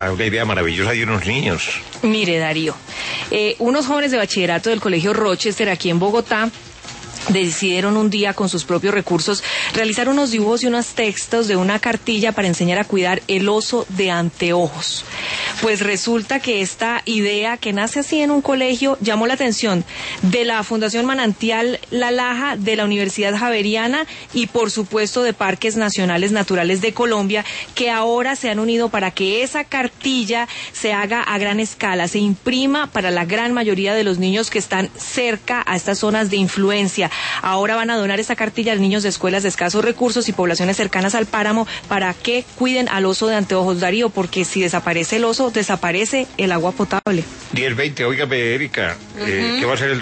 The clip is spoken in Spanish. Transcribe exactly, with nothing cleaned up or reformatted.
Una idea maravillosa de unos niños. Mire, Darío, eh, unos jóvenes de bachillerato del Colegio Rochester aquí en Bogotá decidieron un día con sus propios recursos realizar unos dibujos y unos textos de una cartilla para enseñar a cuidar el oso de anteojos. Pues resulta que esta idea, que nace así en un colegio, llamó la atención de la Fundación Manantial La Laja, de la Universidad Javeriana y por supuesto de Parques Nacionales Naturales de Colombia, que ahora se han unido para que esa cartilla se haga a gran escala, se imprima para la gran mayoría de los niños que están cerca a estas zonas de influencia. Ahora van a donar esta cartilla a niños de escuelas de escasos recursos y poblaciones cercanas al páramo para que cuiden al oso de anteojos, Darío, porque si desaparece el oso, desaparece el agua potable. diez veinte, óigame, Erika, uh-huh. eh, ¿qué va a ser el